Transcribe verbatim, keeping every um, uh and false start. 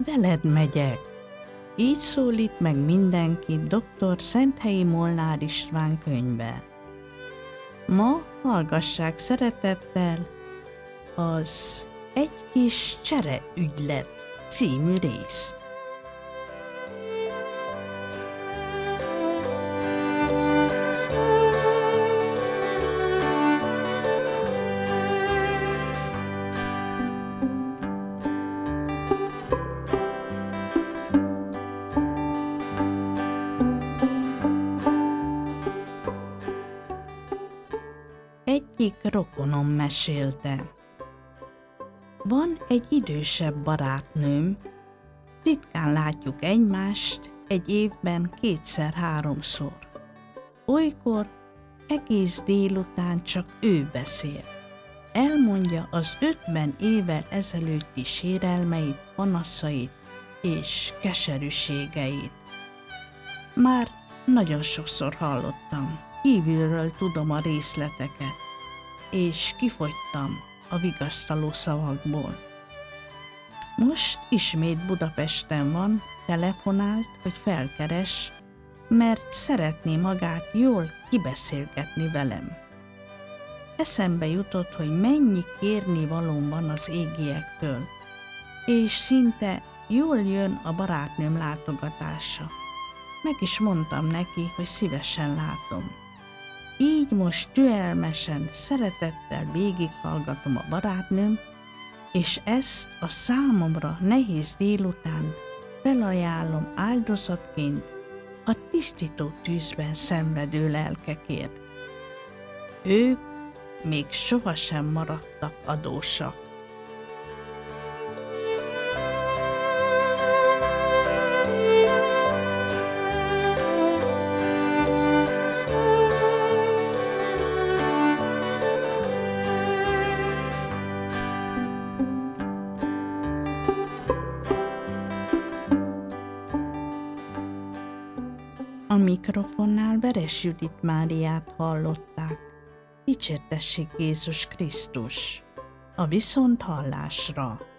veled megyek. Így szólít meg mindenkit doktor Szenthelyi Molnár István könyve. Ma hallgassák szeretettel az Egy kis csereügylet című részt. Egyik rokonom mesélte. Van egy idősebb barátnőm, ritkán látjuk egymást, egy évben kétszer-háromszor. Olykor egész délután csak ő beszél. Elmondja az ötven évvel ezelőtti sérelmeit, panaszait és keserűségeit. Már nagyon sokszor hallottam, kívülről tudom a részleteket, és kifogytam a vigasztaló szavakból. Most ismét Budapesten van, telefonált, hogy felkeres, mert szeretné magát jól kibeszélgetni velem. Eszembe jutott, hogy mennyi kérnivalóm van az égiektől, és szinte jól jön a barátnőm látogatása. Meg is mondtam neki, hogy szívesen látom. Így most türelmesen, szeretettel végighallgatom a barátnőm, és ezt a számomra nehéz délután felajánlom áldozatként a tisztító tűzben szenvedő lelkekért. Ők még sohasem maradtak adósak. A mikrofonnál Veres Judit Máriát hallották. Dicsértessék Jézus Krisztus! A viszonthallásra!